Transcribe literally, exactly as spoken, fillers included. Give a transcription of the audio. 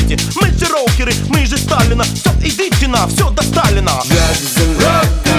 Мы все рокеры, мы же Сталина. Все, идите на, все до Сталина. Связи с землей.